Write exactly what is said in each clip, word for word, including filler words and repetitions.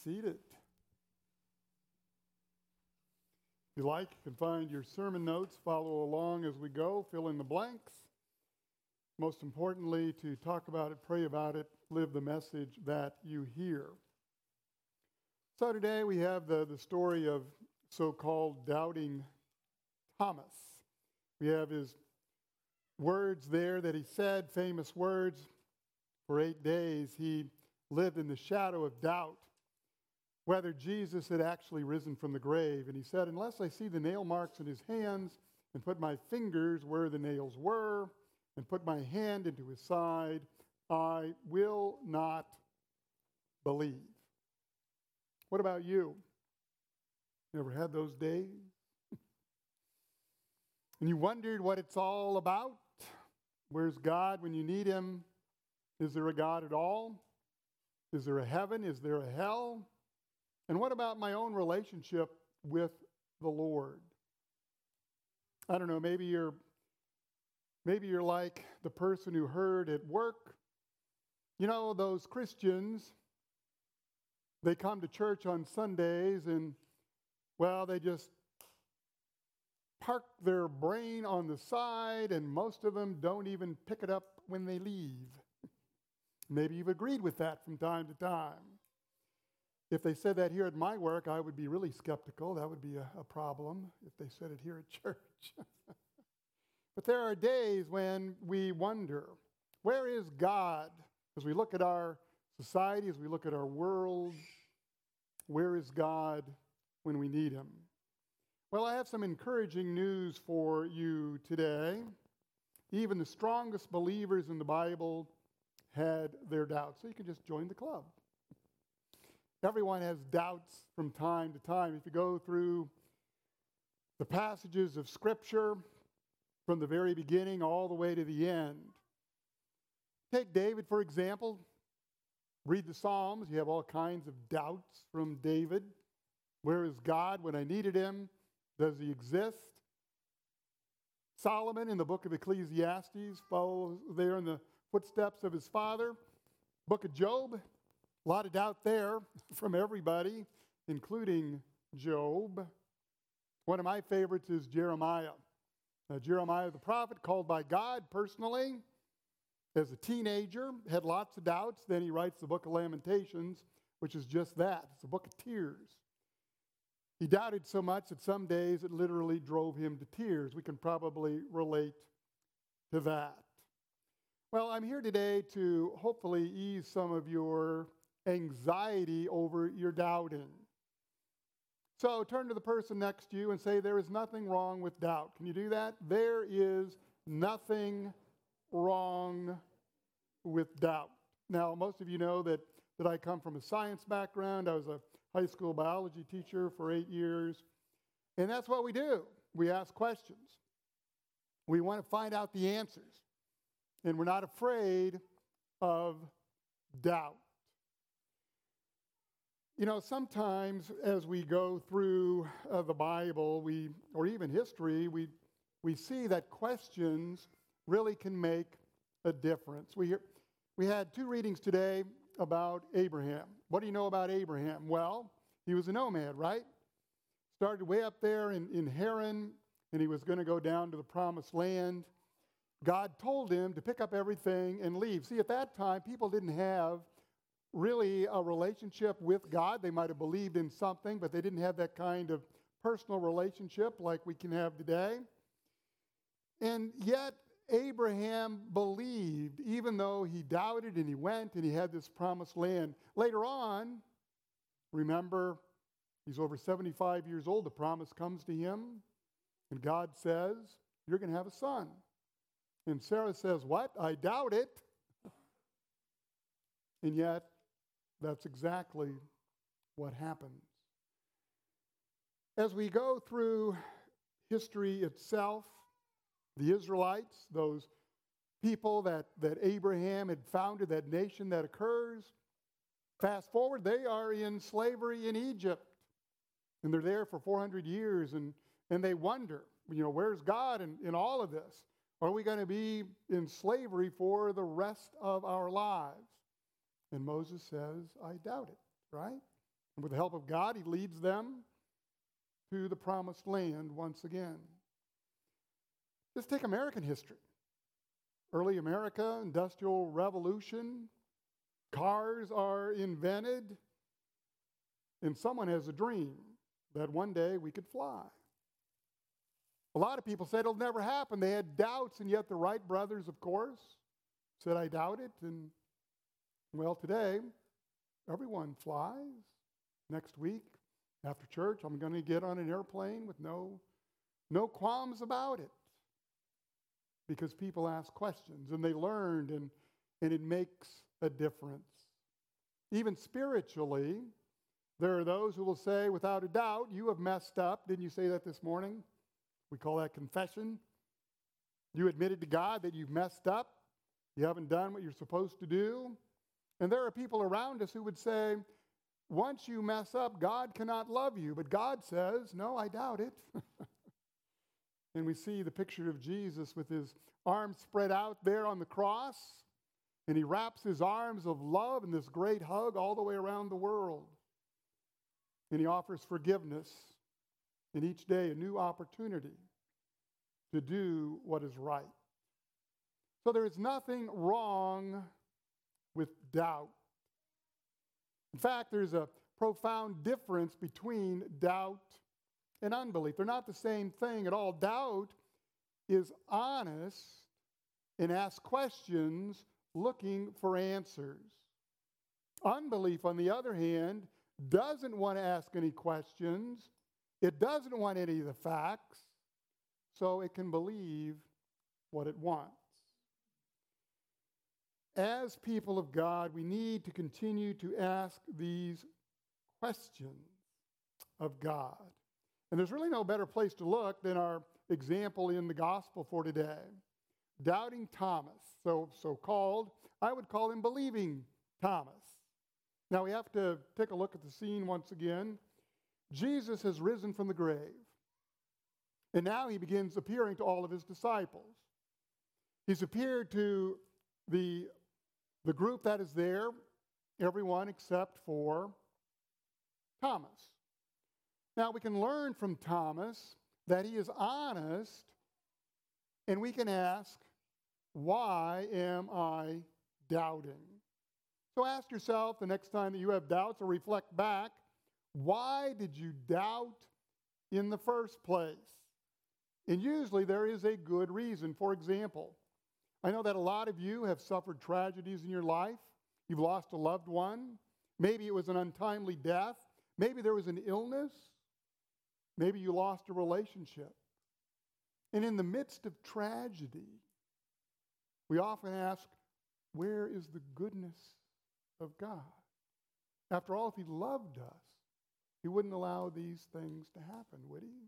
seated. If you like, you can find your sermon notes, follow along as we go, fill in the blanks. Most importantly, to talk about it, pray about it, live the message that you hear. So today we have the, the story of so-called doubting Thomas. We have his words there that he said, famous words. For eight days he lived in the shadow of doubt whether Jesus had actually risen from the grave. And he said, unless I see the nail marks in his hands and put my fingers where the nails were and put my hand into his side, I will not believe. What about you? You ever had those days? And you wondered what it's all about? Where's God when you need him? Is there a God at all? Is there a heaven? Is there a hell? And what about my own relationship with the Lord? I don't know, maybe you're maybe you're like the person who heard at work, you know, those Christians, they come to church on Sundays and, well, they just park their brain on the side, and most of them don't even pick it up when they leave. Maybe you've agreed with that from time to time. If they said that here at my work, I would be really skeptical. That would be a, a problem if they said it here at church. But there are days when we wonder, where is God? As we look at our society, as we look at our world, where is God when we need him? Well, I have some encouraging news for you today. Even the strongest believers in the Bible had their doubts. So you can just join the club. Everyone has doubts from time to time. If you go through the passages of Scripture from the very beginning all the way to the end. Take David, for example. Read the Psalms. You have all kinds of doubts from David. Where is God when I needed him? Does he exist? Solomon in the book of Ecclesiastes follows there in the footsteps of his father. Book of Job, a lot of doubt there from everybody, including Job. One of my favorites is Jeremiah. Uh, Jeremiah the prophet, called by God personally as a teenager, had lots of doubts. Then he writes the book of Lamentations, which is just that. It's a book of tears. He doubted so much that some days it literally drove him to tears. We can probably relate to that. Well, I'm here today to hopefully ease some of your anxiety over your doubting. So turn to the person next to you and say, there is nothing wrong with doubt. Can you do that? There is nothing wrong with doubt. Now, most of you know that, that I come from a science background. I was a high school biology teacher for eight years. And that's what we do. We ask questions. We want to find out the answers. And we're not afraid of doubt. You know, sometimes as we go through uh, the Bible, we, or even history, we, we see that questions really can make a difference. We, we had two readings today about Abraham. What do you know about Abraham? Well, he was a nomad, right? Started way up there in, in Haran, and he was going to go down to the promised land. God told him to pick up everything and leave. See, at that time, people didn't have really a relationship with God. They might have believed in something, but they didn't have that kind of personal relationship like we can have today. And yet, Abraham believed, even though he doubted and he went and he had this promised land. Later on, remember, he's over seventy-five years old. The promise comes to him, and God says, you're going to have a son. And Sarah says, what? I doubt it. And yet, that's exactly what happens. As we go through history itself, the Israelites, those people that, that Abraham had founded, that nation that occurs, fast forward, they are in slavery in Egypt. And they're there for four hundred years, and, and they wonder, you know, where's God in, in all of this? Are we going to be in slavery for the rest of our lives? And Moses says, I doubt it, right? And with the help of God, he leads them to the promised land once again. Just take American history. Early America, Industrial Revolution, cars are invented, and someone has a dream that one day we could fly. A lot of people said it'll never happen. They had doubts, and yet the Wright brothers, of course, said, I doubt it. And, well, today, everyone flies. Next week, after church, I'm going to get on an airplane with no, no qualms about it. Because people ask questions, and they learned, and, and it makes a difference. Even spiritually, there are those who will say, without a doubt, you have messed up. Didn't you say that this morning? We call that confession. You admitted to God that you've messed up. You haven't done what you're supposed to do. And there are people around us who would say, once you mess up, God cannot love you. But God says, no, I doubt it. And we see the picture of Jesus with his arms spread out there on the cross. And he wraps his arms of love in this great hug all the way around the world. And he offers forgiveness. And each day a new opportunity to do what is right. So there is nothing wrong with doubt. In fact, there's a profound difference between doubt and unbelief. They're not the same thing at all. Doubt is honest and asks questions looking for answers. Unbelief, on the other hand, doesn't want to ask any questions. It doesn't want any of the facts, so it can believe what it wants. As people of God, we need to continue to ask these questions of God. And there's really no better place to look than our example in the gospel for today. Doubting Thomas, so, so called, I would call him believing Thomas. Now we have to take a look at the scene once again. Jesus has risen from the grave. And now he begins appearing to all of his disciples. He's appeared to the, the group that is there, everyone except for Thomas. Now we can learn from Thomas that he is honest, and we can ask, why am I doubting? So ask yourself the next time that you have doubts, or reflect back, why did you doubt in the first place? And usually there is a good reason. For example, I know that a lot of you have suffered tragedies in your life. You've lost a loved one. Maybe it was an untimely death. Maybe there was an illness. Maybe you lost a relationship. And in the midst of tragedy, we often ask, where is the goodness of God? After all, if he loved us, he wouldn't allow these things to happen, would he?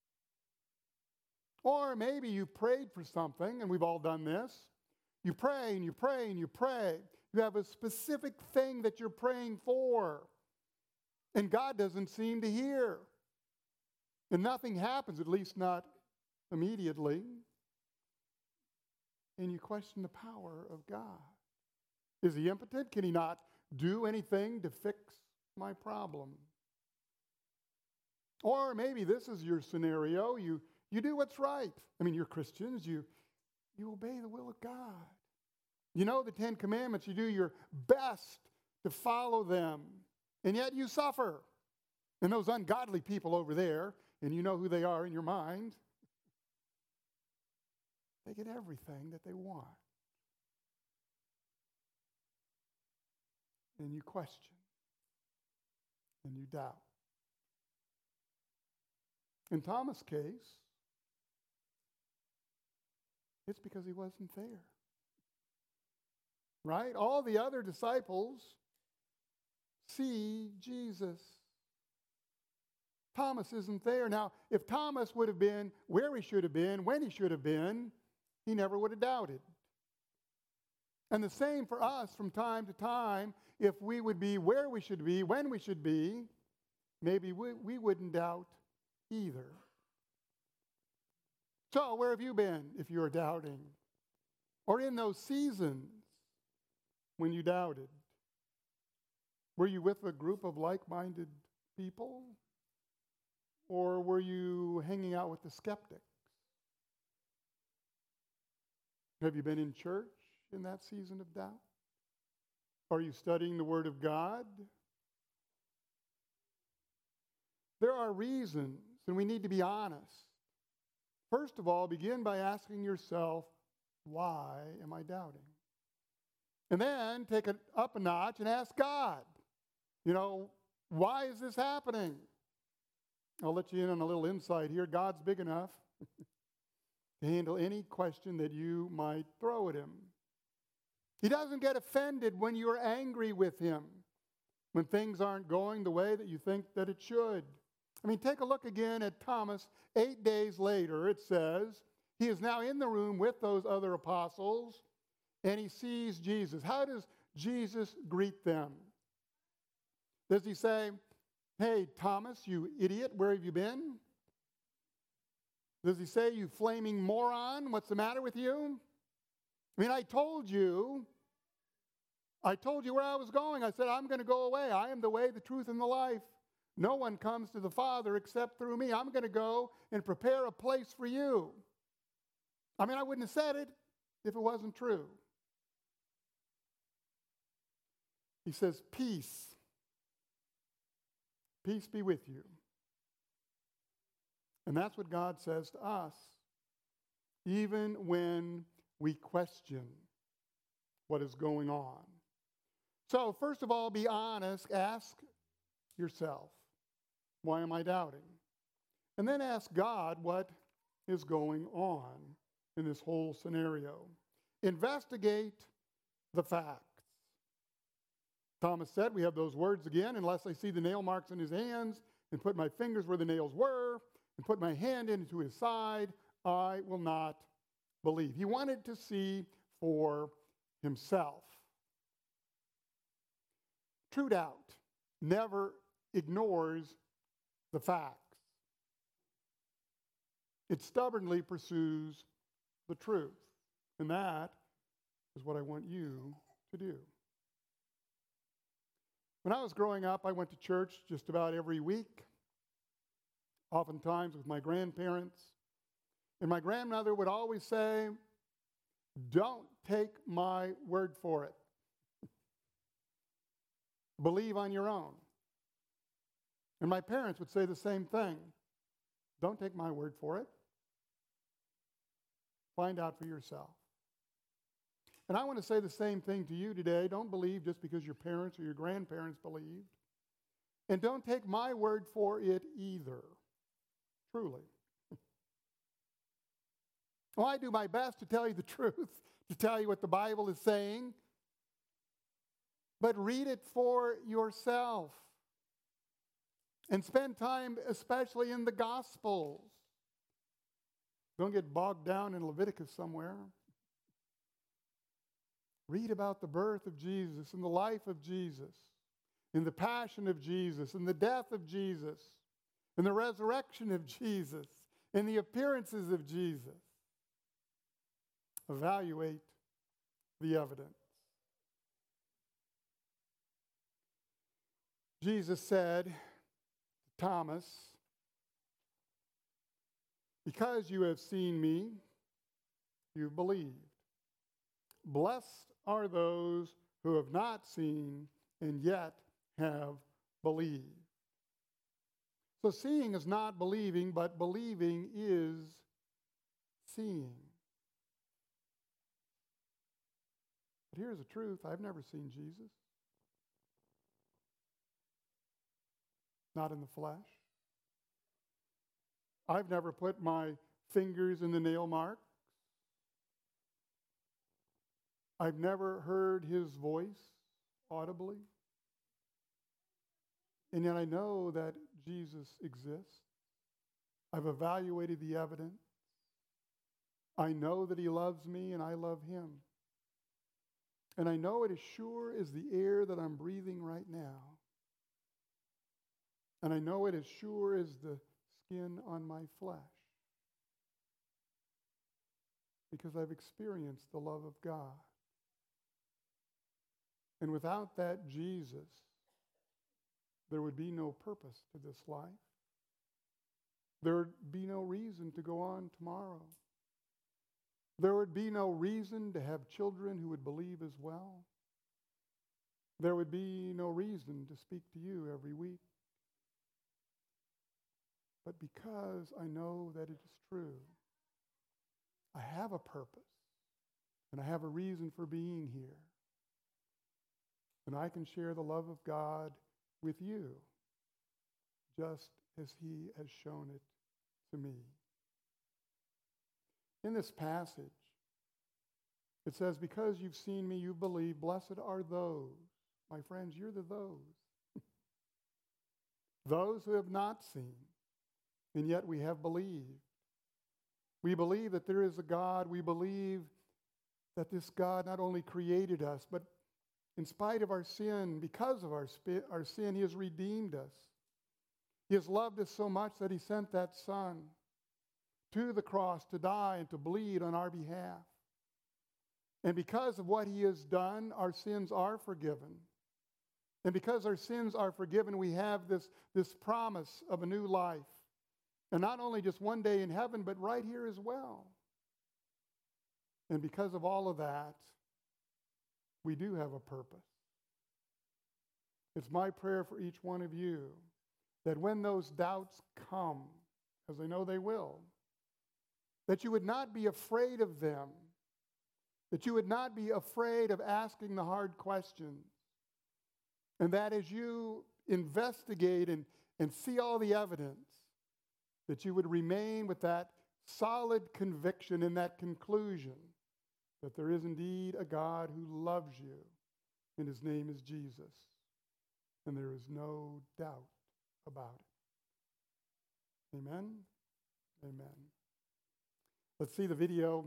Or maybe you prayed for something, and we've all done this. You pray and you pray and you pray. You have a specific thing that you're praying for, and God doesn't seem to hear. And nothing happens, at least not immediately. And you question the power of God. Is he impotent? Can he not do anything to fix my problem? Or maybe this is your scenario. You, you do what's right. I mean, you're Christians. You, you obey the will of God. You know the Ten Commandments. You do your best to follow them. And yet you suffer. And those ungodly people over there, and you know who they are in your mind, they get everything that they want. And you question. And you doubt. In Thomas' case, it's because he wasn't there. Right? All the other disciples see Jesus. Thomas isn't there. Now, if Thomas would have been where he should have been, when he should have been, he never would have doubted. And the same for us from time to time. If we would be where we should be, when we should be, maybe we, we wouldn't doubt either. So, where have you been if you're doubting? Or in those seasons when you doubted? Were you with a group of like-minded people? Or were you hanging out with the skeptics? Have you been in church in that season of doubt? Are you studying the Word of God? There are reasons, and we need to be honest. First of all, begin by asking yourself, why am I doubting? And then take it up a notch and ask God, you know, why is this happening? I'll let you in on a little insight here. God's big enough to handle any question that you might throw at him. He doesn't get offended when you're angry with him, when things aren't going the way that you think that it should. I mean, take a look again at Thomas. Eight days later, it says, he is now in the room with those other apostles, and he sees Jesus. How does Jesus greet them? Does he say, hey, Thomas, you idiot, where have you been? Does he say, you flaming moron, what's the matter with you? I mean, I told you, I told you where I was going. I said, I'm going to go away. I am the way, the truth, and the life. No one comes to the Father except through me. I'm going to go and prepare a place for you. I mean, I wouldn't have said it if it wasn't true. He says, peace. Peace be with you. And that's what God says to us, even when we question what is going on. So, first of all, be honest. Ask yourself, why am I doubting? And then ask God what is going on in this whole scenario. Investigate the facts. Thomas said, we have those words again, unless I see the nail marks in his hands and put my fingers where the nails were and put my hand into his side, I will not believe. He wanted to see for himself. True doubt never ignores the facts. It stubbornly pursues the truth. And that is what I want you to do. When I was growing up, I went to church just about every week, oftentimes with my grandparents. And my grandmother would always say, don't take my word for it. Believe on your own. And my parents would say the same thing. Don't take my word for it. Find out for yourself. And I want to say the same thing to you today. Don't believe just because your parents or your grandparents believed. And don't take my word for it either. Truly. Well, I do my best to tell you the truth, to tell you what the Bible is saying. But read it for yourself. And spend time especially in the Gospels. Don't get bogged down in Leviticus somewhere. Read about the birth of Jesus and the life of Jesus, and the passion of Jesus, and the death of Jesus, and the resurrection of Jesus, and the appearances of Jesus. Evaluate the evidence. Jesus said to Thomas, because you have seen me, you've believed. Blessed are those who have not seen and yet have believed. So seeing is not believing, but believing is seeing. But here's the truth. I've never seen Jesus. Not in the flesh. I've never put my fingers in the nail marks. I've never heard his voice audibly. And yet I know that Jesus exists. I've evaluated the evidence. I know that he loves me and I love him. And I know it as sure as the air that I'm breathing right now. And I know it as sure as the skin on my flesh. Because I've experienced the love of God. And without that Jesus, there would be no purpose to this life. There would be no reason to go on tomorrow. There would be no reason to have children who would believe as well. There would be no reason to speak to you every week. But because I know that it is true, I have a purpose, and I have a reason for being here. And I can share the love of God with you, just as He has shown it to me. In this passage, it says, because you've seen me, you believe, blessed are those. My friends, you're the those. Those who have not seen, and yet we have believed. We believe that there is a God. We believe that this God not only created us, but in spite of our sin, because of our, sp- our sin, He has redeemed us. He has loved us so much that He sent that Son to the cross to die and to bleed on our behalf. And because of what He has done, our sins are forgiven. And because our sins are forgiven, we have this, this promise of a new life. And not only just one day in heaven, but right here as well. And because of all of that, we do have a purpose. It's my prayer for each one of you that when those doubts come, as I know they will, that you would not be afraid of them, that you would not be afraid of asking the hard questions, and that as you investigate and, and see all the evidence, that you would remain with that solid conviction and that conclusion that there is indeed a God who loves you, and His name is Jesus, and there is no doubt about it. Amen? Amen. Let's see the video.